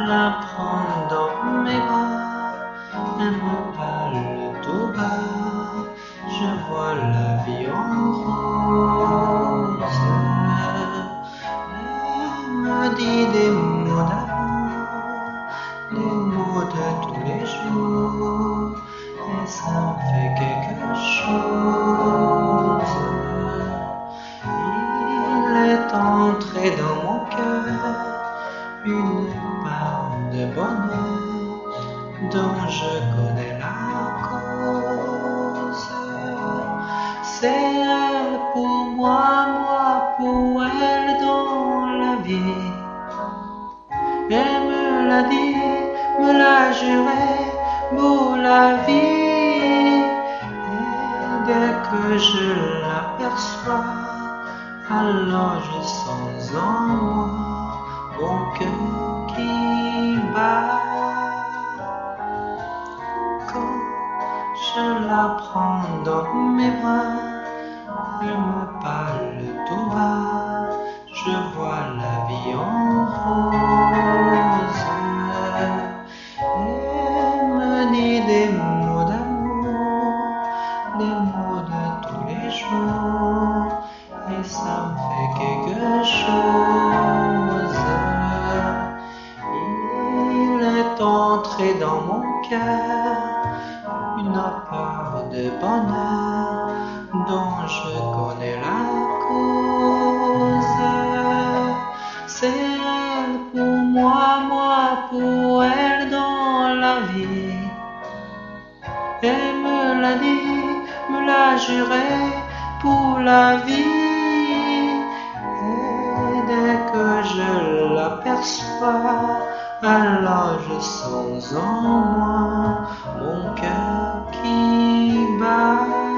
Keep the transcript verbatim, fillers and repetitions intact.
la prends dans mes bras, elle me parle tout bas, je vois la vie en rose. Elle me dit des mots d'amour, des mots de tous les jours, et ça me fait quelque chose. Il est entré dans mon cœur une part de bonheur dont je connais la cause. C'est elle pour moi, moi pour elle dans la vie. Elle me l'a dit, me l'a juré pour la vie. Et dès que je l'aperçois, alors je sens en moi mon cœur qui bat. Quand je la prends dans mes bras, elle me parle tout bas, je vois la vie en rose. Elle me dit des mots d'amour, des mots de tous les jours, et ça me fait quelque chose. Il est entré dans mon cœur une part de bonheur dont je connais la cause. C'est elle pour moi, moi pour elle dans la vie. Elle me l'a dit, me l'a juré pour la vie. Et dès que je l'aperçois, alors je sens en moi mon cœur qui bat.